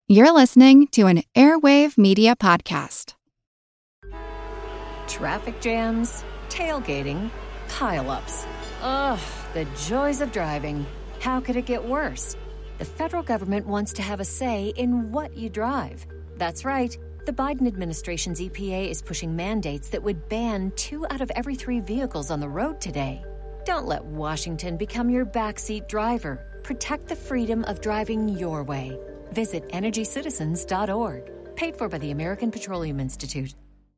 You're listening to an Airwave Media Podcast. Traffic jams, tailgating, pile-ups. Ugh, the joys of driving. How could it get worse? The federal government wants to have a say in what you drive. That's right. The Biden administration's EPA is pushing mandates that would ban 2 out of every 3 vehicles on the road today. Don't let Washington become your backseat driver. Protect the freedom of driving your way. Visit EnergyCitizens.org. Paid for by the American Petroleum Institute.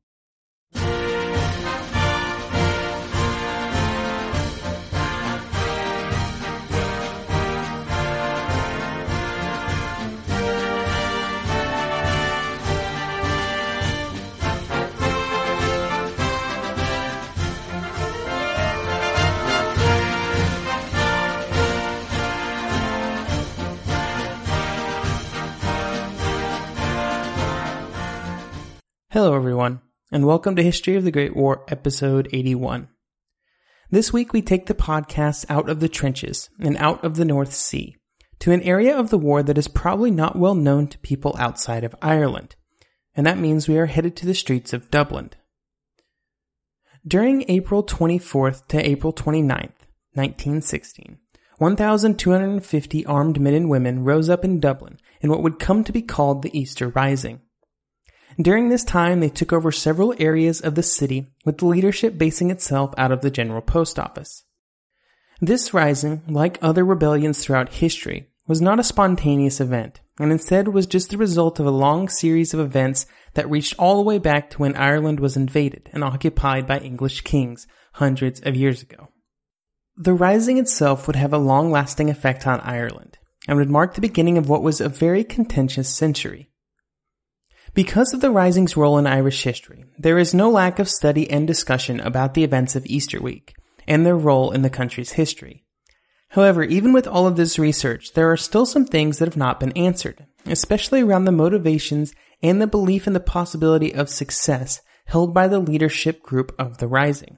Hello everyone, and welcome to History of the Great War, episode 81. This week we take the podcast out of the trenches and out of the North Sea to an area of the war that is probably not well known to people outside of Ireland, and that means we are headed to the streets of Dublin. During April 24th to April 29th, 1916, 1,250 armed men and women rose up in Dublin in what would come to be called the Easter Rising. During this time, they took over several areas of the city, with the leadership basing itself out of the General Post Office. This rising, like other rebellions throughout history, was not a spontaneous event, and instead was just the result of a long series of events that reached all the way back to when Ireland was invaded and occupied by English kings hundreds of years ago. The rising itself would have a long-lasting effect on Ireland, and would mark the beginning of what was a very contentious century. Because of the Rising's role in Irish history, there is no lack of study and discussion about the events of Easter Week and their role in the country's history. However, even with all of this research, there are still some things that have not been answered, especially around the motivations and the belief in the possibility of success held by the leadership group of the Rising.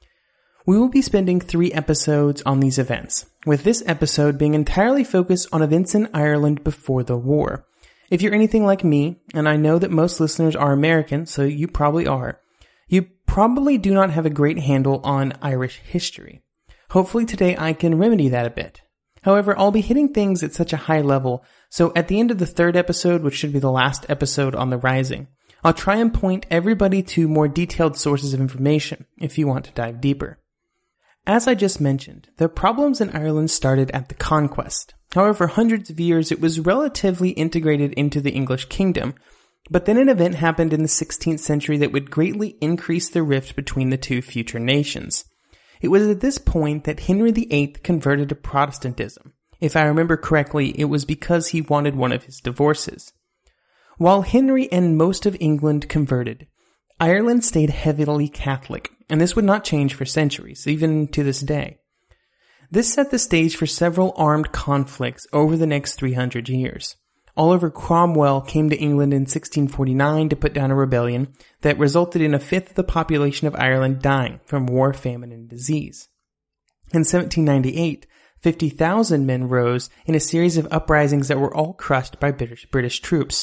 We will be spending 3 episodes on these events, with this episode being entirely focused on events in Ireland before the war. If you're anything like me, and I know that most listeners are American, so you probably are, you probably do not have a great handle on Irish history. Hopefully today I can remedy that a bit. However, I'll be hitting things at such a high level, so at the end of the 3rd episode, which should be the last episode on the Rising, I'll try and point everybody to more detailed sources of information if you want to dive deeper. As I just mentioned, the problems in Ireland started at the conquest. However, for hundreds of years, it was relatively integrated into the English kingdom, but then an event happened in the 16th century that would greatly increase the rift between the two future nations. It was at this point that Henry VIII converted to Protestantism. If I remember correctly, it was because he wanted one of his divorces. While Henry and most of England converted, Ireland stayed heavily Catholic, and this would not change for centuries, even to this day. This set the stage for several armed conflicts over the next 300 years. Oliver Cromwell came to England in 1649 to put down a rebellion that resulted in 1/5 of the population of Ireland dying from war, famine, and disease. In 1798, 50,000 men rose in a series of uprisings that were all crushed by British troops.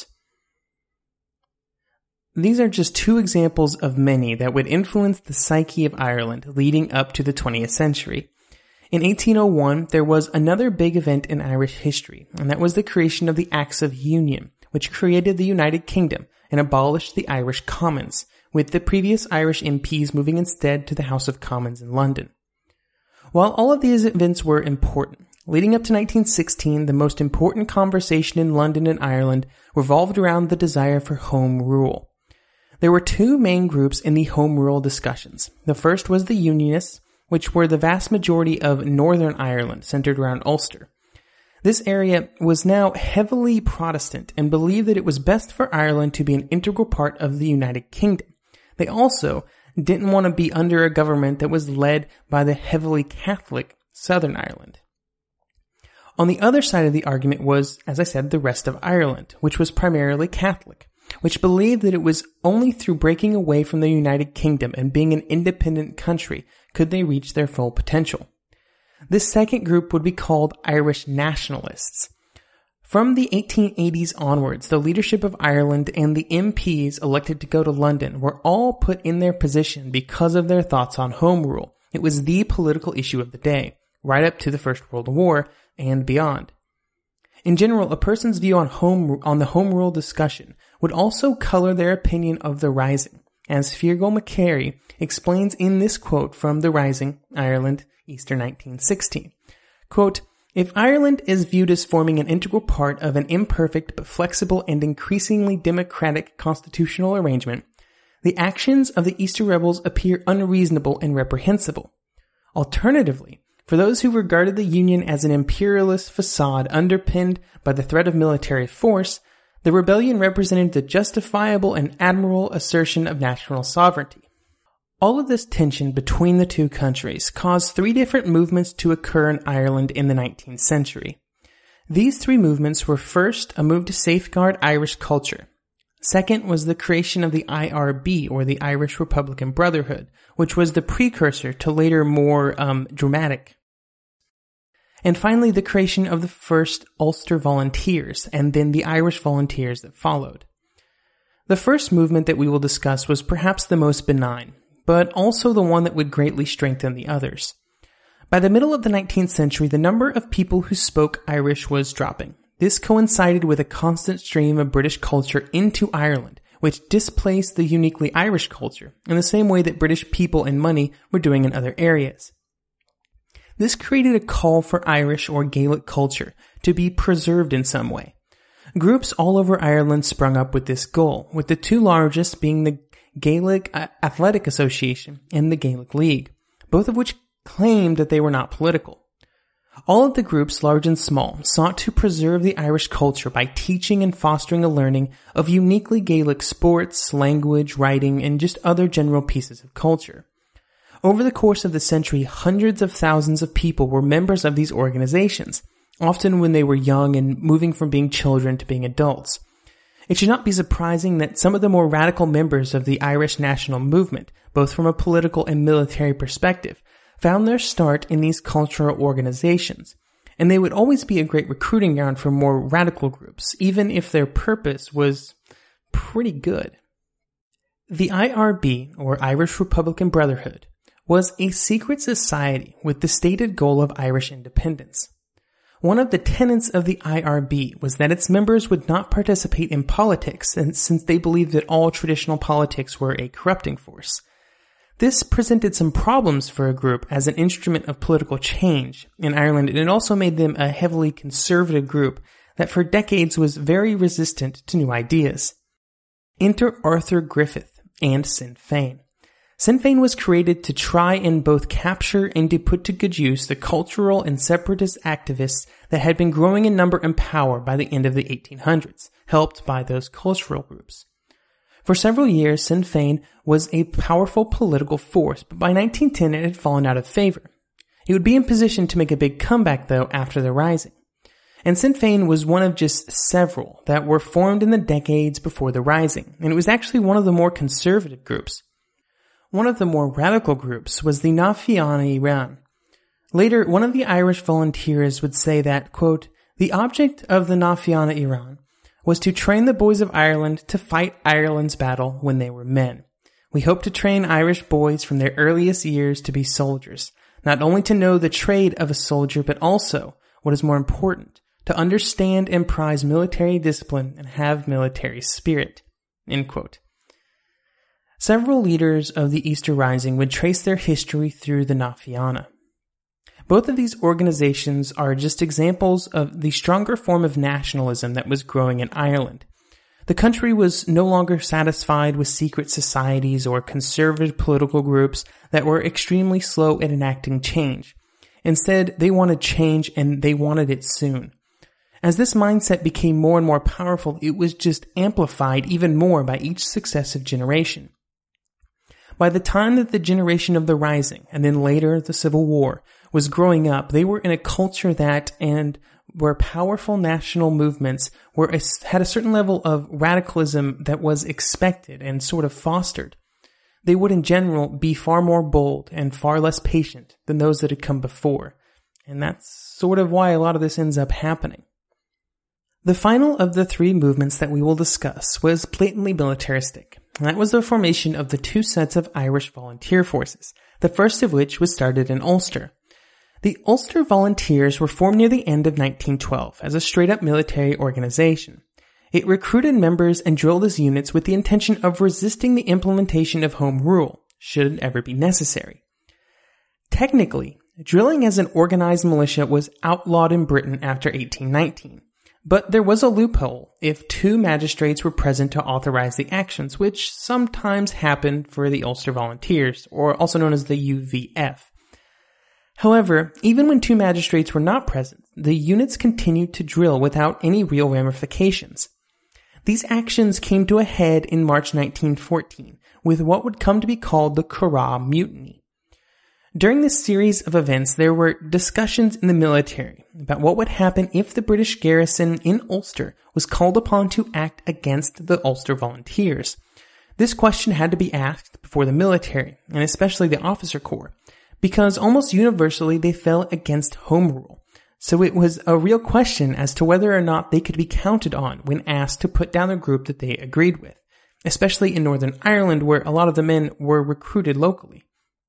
These are just 2 examples of many that would influence the psyche of Ireland leading up to the 20th century. In 1801, there was another big event in Irish history, and that was the creation of the Acts of Union, which created the United Kingdom and abolished the Irish Commons, with the previous Irish MPs moving instead to the House of Commons in London. While all of these events were important, leading up to 1916, the most important conversation in London and Ireland revolved around the desire for home rule. There were 2 main groups in the home rule discussions. The first was the Unionists, which were the vast majority of Northern Ireland, centered around Ulster. This area was now heavily Protestant and believed that it was best for Ireland to be an integral part of the United Kingdom. They also didn't want to be under a government that was led by the heavily Catholic Southern Ireland. On the other side of the argument was, as I said, the rest of Ireland, which was primarily Catholic, which believed that it was only through breaking away from the United Kingdom and being an independent country could they reach their full potential. This second group would be called Irish nationalists. From the 1880s onwards, the leadership of Ireland and the MPs elected to go to London were all put in their position because of their thoughts on home rule. It was the political issue of the day, right up to the First World War and beyond. In general, a person's view on the home rule discussion would also color their opinion of the Rising, as Feargal McCary explains in this quote from The Rising, Ireland, Easter 1916. Quote, "If Ireland is viewed as forming an integral part of an imperfect but flexible and increasingly democratic constitutional arrangement, the actions of the Easter rebels appear unreasonable and reprehensible. Alternatively, for those who regarded the Union as an imperialist facade underpinned by the threat of military force, the rebellion represented the justifiable and admirable assertion of national sovereignty." All of this tension between the two countries caused three different movements to occur in Ireland in the 19th century. These three movements were first a move to safeguard Irish culture. Second was the creation of the IRB, or the Irish Republican Brotherhood, which was the precursor to later more dramatic. And finally, the creation of the first Ulster Volunteers, and then the Irish Volunteers that followed. The first movement that we will discuss was perhaps the most benign, but also the one that would greatly strengthen the others. By the middle of the 19th century, the number of people who spoke Irish was dropping. This coincided with a constant stream of British culture into Ireland, which displaced the uniquely Irish culture in the same way that British people and money were doing in other areas. This created a call for Irish or Gaelic culture to be preserved in some way. Groups all over Ireland sprung up with this goal, with the two largest being the Gaelic Athletic Association and the Gaelic League, both of which claimed that they were not political. All of the groups, large and small, sought to preserve the Irish culture by teaching and fostering a learning of uniquely Gaelic sports, language, writing, and just other general pieces of culture. Over the course of the century, hundreds of thousands of people were members of these organizations, often when they were young and moving from being children to being adults. It should not be surprising that some of the more radical members of the Irish national movement, both from a political and military perspective, found their start in these cultural organizations, and they would always be a great recruiting ground for more radical groups, even if their purpose was pretty good. The IRB, or Irish Republican Brotherhood, was a secret society with the stated goal of Irish independence. One of the tenets of the IRB was that its members would not participate in politics, since they believed that all traditional politics were a corrupting force. This presented some problems for a group as an instrument of political change in Ireland, and it also made them a heavily conservative group that for decades was very resistant to new ideas. Enter Arthur Griffith and Sinn Féin. Sinn Féin was created to try and both capture and to put to good use the cultural and separatist activists that had been growing in number and power by the end of the 1800s, helped by those cultural groups. For several years, Sinn Féin was a powerful political force, but by 1910 it had fallen out of favor. It would be in position to make a big comeback, though, after the Rising. And Sinn Féin was one of just several that were formed in the decades before the Rising, and it was actually one of the more conservative groups. One of the more radical groups was the Na Fianna Éireann. Later, one of the Irish volunteers would say that, quote, "The object of the Na Fianna Éireann was to train the boys of Ireland to fight Ireland's battle when they were men. We hope to train Irish boys from their earliest years to be soldiers, not only to know the trade of a soldier, but also, what is more important, to understand and prize military discipline and have military spirit." End quote. Several leaders of the Easter Rising would trace their history through the Na Fianna. Both of these organizations are just examples of the stronger form of nationalism that was growing in Ireland. The country was no longer satisfied with secret societies or conservative political groups that were extremely slow at enacting change. Instead, they wanted change, and they wanted it soon. As this mindset became more and more powerful, it was just amplified even more by each successive generation. By the time that the generation of the Rising, and then later the Civil War, was growing up, they were in a culture that, and where powerful national movements had a certain level of radicalism that was expected and sort of fostered. They would in general be far more bold and far less patient than those that had come before. And that's sort of why a lot of this ends up happening. The final of the three movements that we will discuss was blatantly militaristic, and that was the formation of the two sets of Irish volunteer forces, the first of which was started in Ulster. The Ulster Volunteers were formed near the end of 1912 as a straight-up military organization. It recruited members and drilled as units with the intention of resisting the implementation of home rule, should it ever be necessary. Technically, drilling as an organized militia was outlawed in Britain after 1819. But there was a loophole if two magistrates were present to authorize the actions, which sometimes happened for the Ulster Volunteers, or also known as the UVF. However, even when two magistrates were not present, the units continued to drill without any real ramifications. These actions came to a head in March 1914, with what would come to be called the Curragh Mutiny. During this series of events, there were discussions in the military about what would happen if the British garrison in Ulster was called upon to act against the Ulster Volunteers. This question had to be asked before the military, and especially the officer corps, because almost universally they fell against home rule. So it was a real question as to whether or not they could be counted on when asked to put down the group that they agreed with, especially in Northern Ireland where a lot of the men were recruited locally.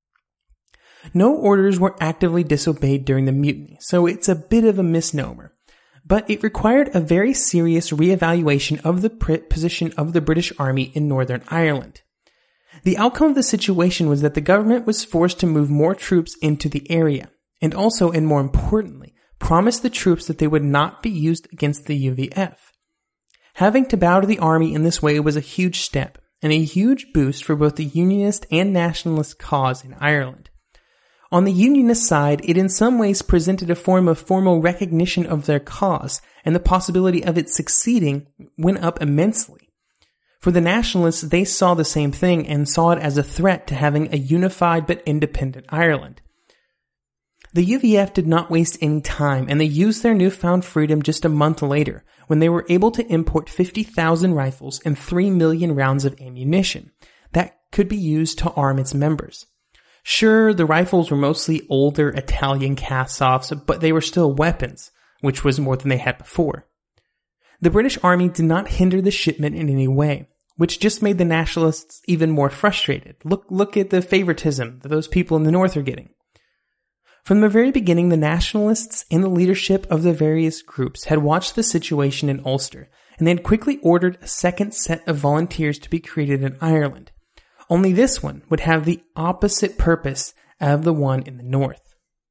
No orders were actively disobeyed during the mutiny, so it's a bit of a misnomer. But it required a very serious reevaluation of the position of the British Army in Northern Ireland. The outcome of the situation was that the government was forced to move more troops into the area, and also, and more importantly, promised the troops that they would not be used against the UVF. Having to bow to the army in this way was a huge step, and a huge boost for both the Unionist and Nationalist cause in Ireland. On the Unionist side, it in some ways presented a form of formal recognition of their cause, and the possibility of it succeeding went up immensely. For the Nationalists, they saw the same thing and saw it as a threat to having a unified but independent Ireland. The UVF did not waste any time, and they used their newfound freedom just a month later, when they were able to import 50,000 rifles and 3 million rounds of ammunition that could be used to arm its members. Sure, the rifles were mostly older Italian cast-offs, but they were still weapons, which was more than they had before. The British Army did not hinder the shipment in any way, which just made the Nationalists even more frustrated. Look at the favoritism that those people in the North are getting. From the very beginning, the Nationalists and the leadership of the various groups had watched the situation in Ulster, and they had quickly ordered a second set of volunteers to be created in Ireland. Only this one would have the opposite purpose of the one in the north.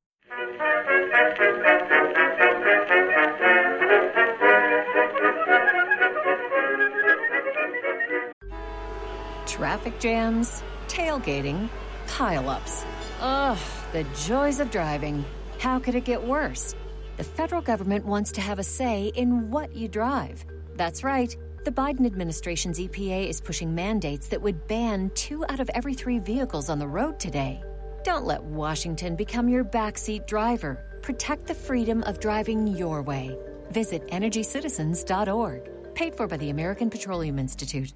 Traffic jams, tailgating, pile-ups. Ugh, the joys of driving. How could it get worse? The federal government wants to have a say in what you drive. That's right. The Biden administration's EPA is pushing mandates that would ban 2 out of every 3 vehicles on the road today. Don't let Washington become your backseat driver. Protect the freedom of driving your way. Visit EnergyCitizens.org. Paid for by the American Petroleum Institute.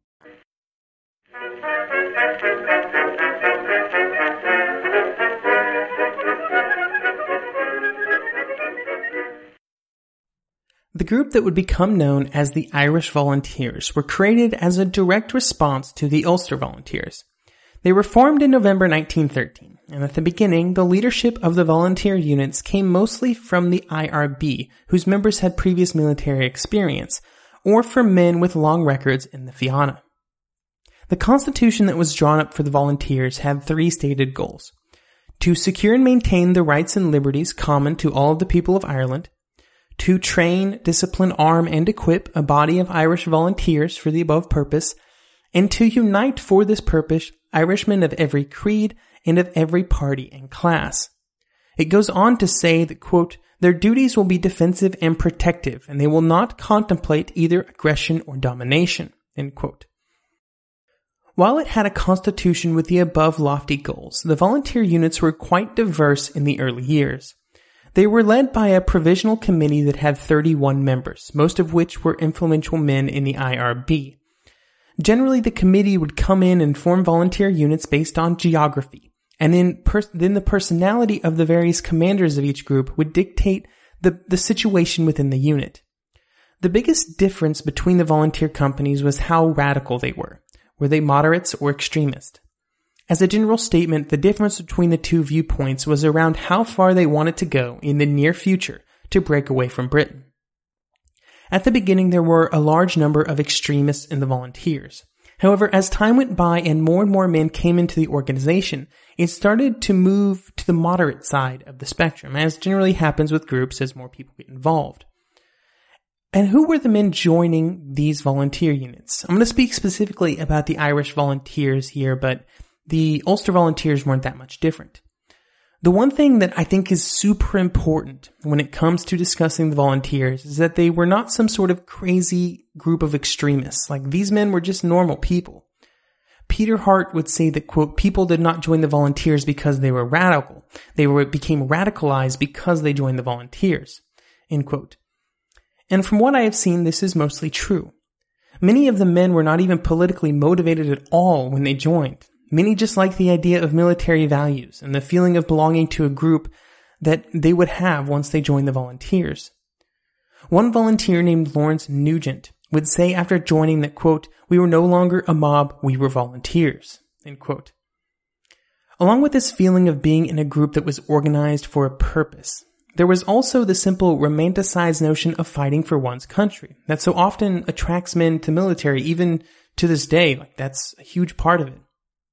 The group that would become known as the Irish Volunteers were created as a direct response to the Ulster Volunteers. They were formed in November 1913, and at the beginning, the leadership of the volunteer units came mostly from the IRB, whose members had previous military experience, or from men with long records in the Fianna. The constitution that was drawn up for the volunteers had 3 stated goals: to secure and maintain the rights and liberties common to all of the people of Ireland, to train, discipline, arm, and equip a body of Irish volunteers for the above purpose, and to unite for this purpose Irishmen of every creed and of every party and class. It goes on to say that, quote, their duties will be defensive and protective, and they will not contemplate either aggression or domination, end quote. While it had a constitution with the above lofty goals, the volunteer units were quite diverse in the early years. They were led by a provisional committee that had 31 members, most of which were influential men in the IRB. Generally, the committee would come in and form volunteer units based on geography, and then the personality of the various commanders of each group would dictate the situation within the unit. The biggest difference between the volunteer companies was how radical they were. Were they moderates or extremist? As a general statement, the difference between the two viewpoints was around how far they wanted to go in the near future to break away from Britain. At the beginning, there were a large number of extremists in the volunteers. However, as time went by and more men came into the organization, it started to move to the moderate side of the spectrum, as generally happens with groups as more people get involved. And who were the men joining these volunteer units? I'm going to speak specifically about the Irish volunteers here, but the Ulster volunteers weren't that much different. The one thing that I think is super important when it comes to discussing the volunteers is that they were not some sort of crazy group of extremists. Like, these men were just normal people. Peter Hart would say that, quote, people did not join the volunteers because they were radical. They became radicalized because they joined the volunteers, end quote. And from what I have seen, this is mostly true. Many of the men were not even politically motivated at all when they joined. Many just liked the idea of military values and the feeling of belonging to a group that they would have once they joined the volunteers. One volunteer named Lawrence Nugent would say after joining that, quote, we were no longer a mob, we were volunteers, end quote. Along with this feeling of being in a group that was organized for a purpose, there was also the simple romanticized notion of fighting for one's country that so often attracts men to military, even to this day. Like, that's a huge part of it.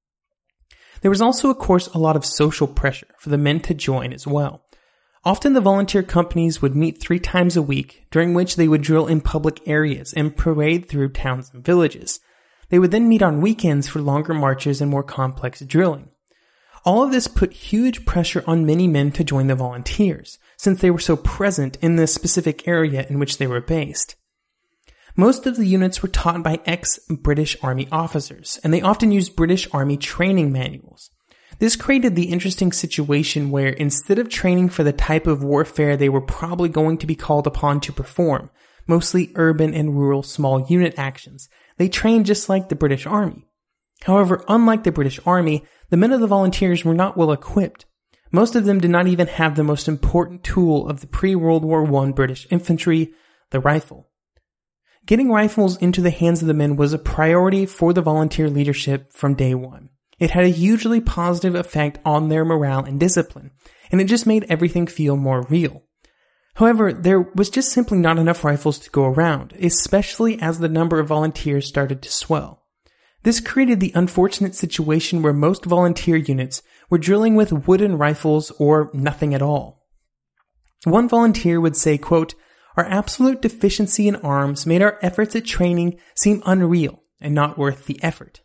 There was also, of course, a lot of social pressure for the men to join as well. Often the volunteer companies would meet 3 times a week, during which they would drill in public areas and parade through towns and villages. They would then meet on weekends for longer marches and more complex drilling. All of this put huge pressure on many men to join the volunteers, since they were so present in the specific area in which they were based. Most of the units were taught by ex-British Army officers, and they often used British Army training manuals. This created the interesting situation where instead of training for the type of warfare they were probably going to be called upon to perform, mostly urban and rural small unit actions, they trained just like the British Army. However, unlike the British Army, the men of the volunteers were not well equipped. Most of them did not even have the most important tool of the pre-World War I British infantry, the rifle. Getting rifles into the hands of the men was a priority for the volunteer leadership from day one. It had a hugely positive effect on their morale and discipline, and it just made everything feel more real. However, there was just simply not enough rifles to go around, especially as the number of volunteers started to swell. This created the unfortunate situation where most volunteer units were drilling with wooden rifles or nothing at all. One volunteer would say, quote, our absolute deficiency in arms made our efforts at training seem unreal and not worth the effort.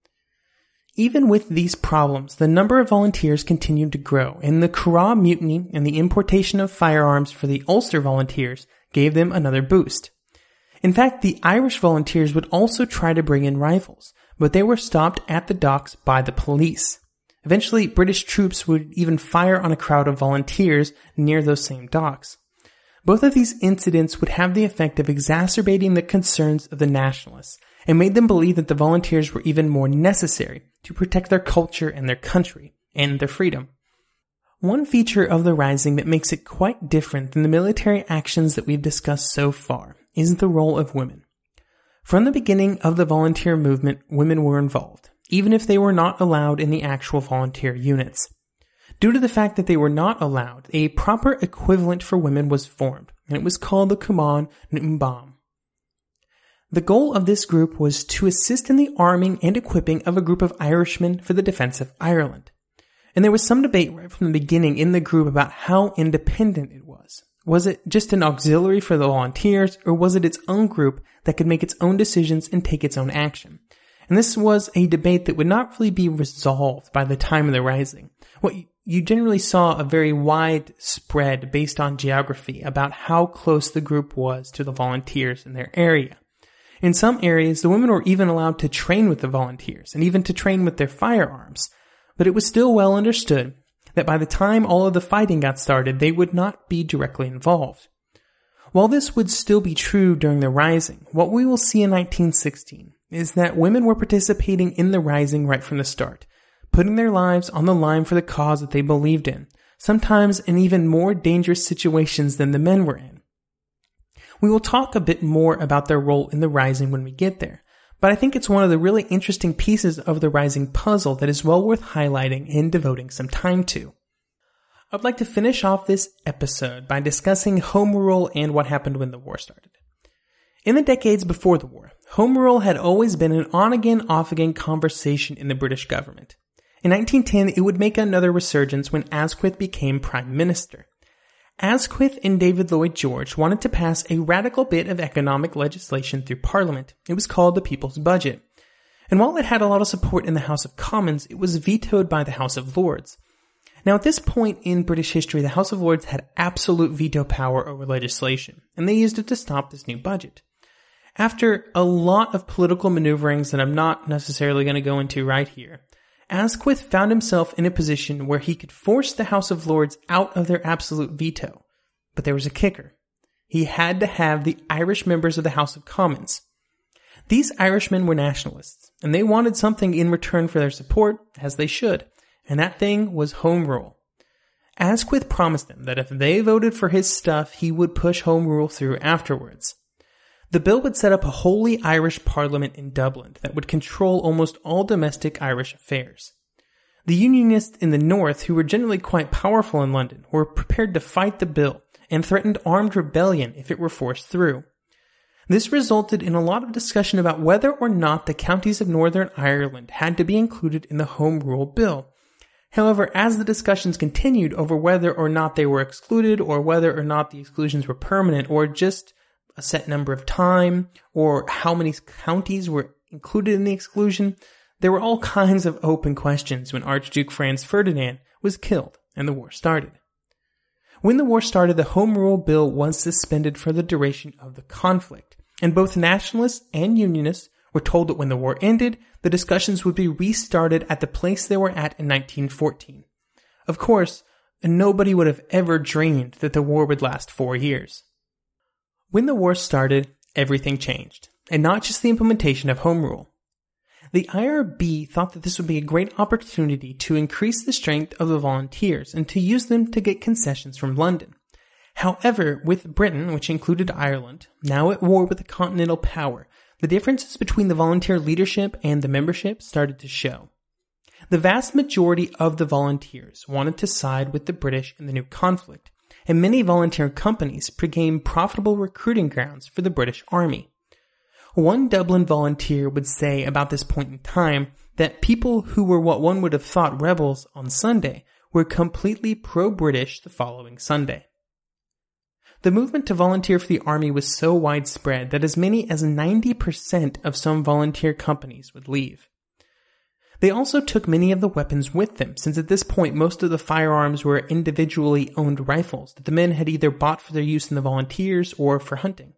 Even with these problems, the number of volunteers continued to grow, and the Curragh Mutiny and the importation of firearms for the Ulster volunteers gave them another boost. In fact, the Irish volunteers would also try to bring in rifles, but they were stopped at the docks by the police. Eventually, British troops would even fire on a crowd of volunteers near those same docks. Both of these incidents would have the effect of exacerbating the concerns of the nationalists and made them believe that the volunteers were even more necessary to protect their culture and their country and their freedom. One feature of the Rising that makes it quite different than the military actions that we've discussed so far is the role of women. From the beginning of the volunteer movement, women were involved, even if they were not allowed in the actual volunteer units. Due to the fact that they were not allowed, a proper equivalent for women was formed, and it was called the Cumann na mBan. The goal of this group was to assist in the arming and equipping of a group of Irishmen for the defense of Ireland. And there was some debate right from the beginning in the group about how independent it was. Was it just an auxiliary for the volunteers, or was it its own group that could make its own decisions and take its own action? And this was a debate that would not really be resolved by the time of the Rising. What you generally saw a very wide spread based on geography about how close the group was to the volunteers in their area. In some areas, the women were even allowed to train with the volunteers and even to train with their firearms. But it was still well understood that by the time all of the fighting got started, they would not be directly involved. While this would still be true during the Rising, what we will see in 1916 is that women were participating in the Rising right from the start, putting their lives on the line for the cause that they believed in, sometimes in even more dangerous situations than the men were in. We will talk a bit more about their role in the Rising when we get there, but I think it's one of the really interesting pieces of the Rising puzzle that is well worth highlighting and devoting some time to. I'd like to finish off this episode by discussing home rule and what happened when the war started. In the decades before the war, home rule had always been an on-again, off-again conversation in the British government. In 1910, it would make another resurgence when Asquith became Prime Minister. Asquith and David Lloyd George wanted to pass a radical bit of economic legislation through Parliament. It was called the People's Budget. And while it had a lot of support in the House of Commons, it was vetoed by the House of Lords. Now, at this point in British history, the House of Lords had absolute veto power over legislation, and they used it to stop this new budget. After a lot of political maneuverings that I'm not necessarily going to go into right here, Asquith found himself in a position where he could force the House of Lords out of their absolute veto. But there was a kicker. He had to have the Irish members of the House of Commons. These Irishmen were nationalists, and they wanted something in return for their support, as they should, and that thing was home rule. Asquith promised them that if they voted for his stuff, he would push home rule through afterwards. The bill would set up a wholly Irish parliament in Dublin that would control almost all domestic Irish affairs. The Unionists in the north, who were generally quite powerful in London, were prepared to fight the bill and threatened armed rebellion if it were forced through. This resulted in a lot of discussion about whether or not the counties of Northern Ireland had to be included in the Home Rule Bill. However, as the discussions continued over whether or not they were excluded, or whether or not the exclusions were permanent, or just a set number of time, or how many counties were included in the exclusion, there were all kinds of open questions when Archduke Franz Ferdinand was killed and the war started. When the war started, the Home Rule Bill was suspended for the duration of the conflict, and both nationalists and unionists were told that when the war ended, the discussions would be restarted at the place they were at in 1914. Of course, nobody would have ever dreamed that the war would last 4 years. When the war started, everything changed, and not just the implementation of home rule. The IRB thought that this would be a great opportunity to increase the strength of the volunteers and to use them to get concessions from London. However, with Britain, which included Ireland, now at war with a continental power, the differences between the volunteer leadership and the membership started to show. The vast majority of the volunteers wanted to side with the British in the new conflict, and many volunteer companies became profitable recruiting grounds for the British Army. One Dublin volunteer would say about this point in time that people who were what one would have thought rebels on Sunday were completely pro-British the following Sunday. The movement to volunteer for the army was so widespread that as many as 90% of some volunteer companies would leave. They also took many of the weapons with them, since at this point most of the firearms were individually owned rifles that the men had either bought for their use in the volunteers or for hunting.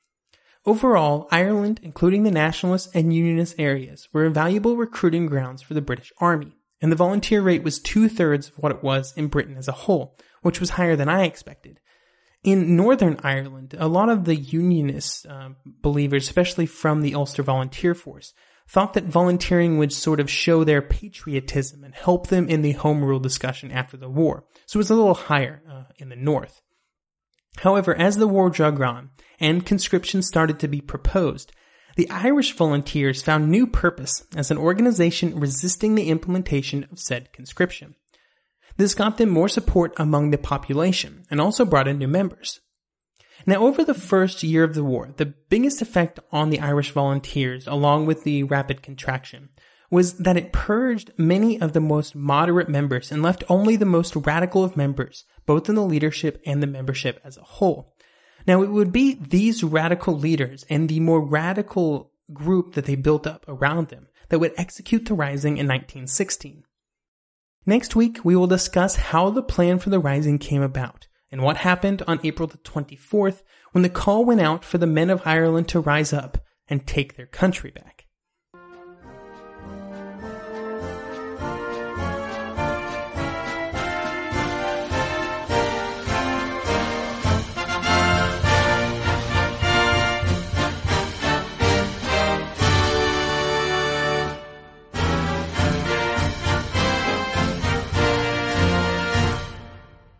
Overall, Ireland, including the nationalist and unionist areas, were valuable recruiting grounds for the British Army, and the volunteer rate was 2/3 of what it was in Britain as a whole, which was higher than I expected. In Northern Ireland, a lot of the unionist believers, especially from the Ulster Volunteer Force, thought that volunteering would sort of show their patriotism and help them in the home rule discussion after the war, so it was a little higher in the north. However, as the war dragged on and conscription started to be proposed, the Irish volunteers found new purpose as an organization resisting the implementation of said conscription. This got them more support among the population and also brought in new members. Now, over the first year of the war, the biggest effect on the Irish volunteers, along with the rapid contraction, was that it purged many of the most moderate members and left only the most radical of members, both in the leadership and the membership as a whole. Now, it would be these radical leaders and the more radical group that they built up around them that would execute the Rising in 1916. Next week, we will discuss how the plan for the Rising came about and what happened on April the 24th when the call went out for the men of Ireland to rise up and take their country back.